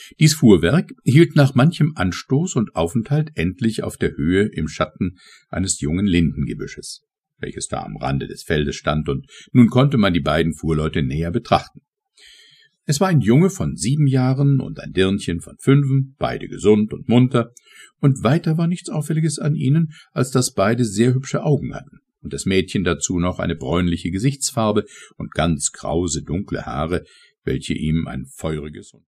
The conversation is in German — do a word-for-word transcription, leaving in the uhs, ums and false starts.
Dies Fuhrwerk hielt nach manchem Anstoß und Aufenthalt endlich auf der Höhe im Schatten eines jungen Lindengebüsches, welches da am Rande des Feldes stand, und nun konnte man die beiden Fuhrleute näher betrachten. Es war ein Junge von sieben Jahren und ein Dirnchen von fünfen, beide gesund und munter, und weiter war nichts Auffälliges an ihnen, als dass beide sehr hübsche Augen hatten, und das Mädchen dazu noch eine bräunliche Gesichtsfarbe und ganz krause, dunkle Haare, welche ihm ein feuriges